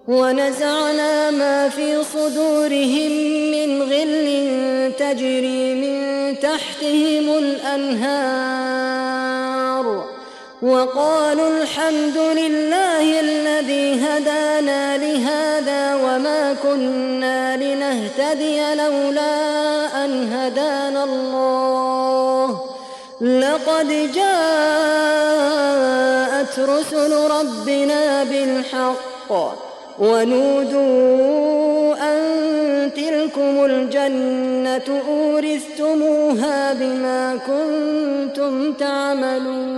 ونزعنا ما في صدورهم من غل تجري من تحتهم الأنهار وقالوا الحمد لله الذي هدانا لهذا وما كنا لنهتدي لولا أن هدانا الله لقد جاءت رسل ربنا بالحق ونودوا أن تلكم الجنة أورثتموها بما كنتم تعملون